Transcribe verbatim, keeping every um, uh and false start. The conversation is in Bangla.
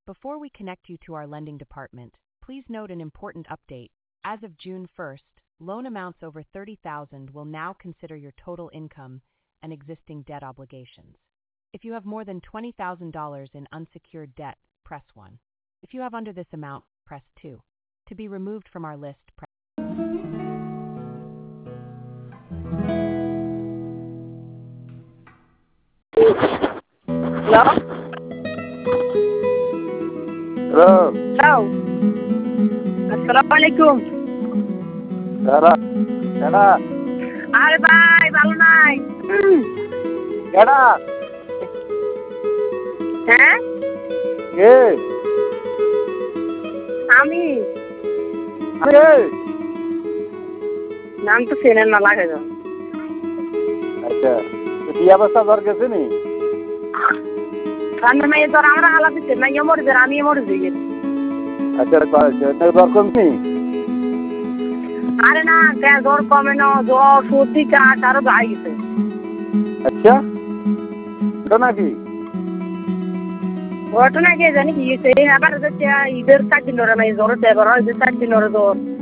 Before we connect you to our lending department, please note an important update. As of June first, loan amounts over thirty thousand dollars will now consider your total income and existing debt obligations. If you have more than twenty thousand dollars in unsecured debt, press one. If you have under this amount, press two. To be removed from our list, press Hello? Hello. Hello. Assalamualaikum. Kera. Kera. আরে ভাই ভালো নাই Kera. হ্যাঁ Ke. আমি Ke. নাম তো চেনেন না লাগে না আচ্ছা তো বিয়া বস্তা দর গেছে নি রান্না মেয়ে তোর আমরা হালা দিচ্ছে না ইয়ে মরে যাবে আমি মরে যাই আচ্ছা তো দর কম নি আরে না গ্যাস জ্বর কমে না জ্বর সর্দি কাশ আরো গায়ে গেছে আচ্ছা তো নাকি ঘটনা কে জানি কি হয়েছে আবার হচ্ছে ঈদের চার দিন ধরে না জ্বর দেবার হয় যে চার দিন ধরে জ্বর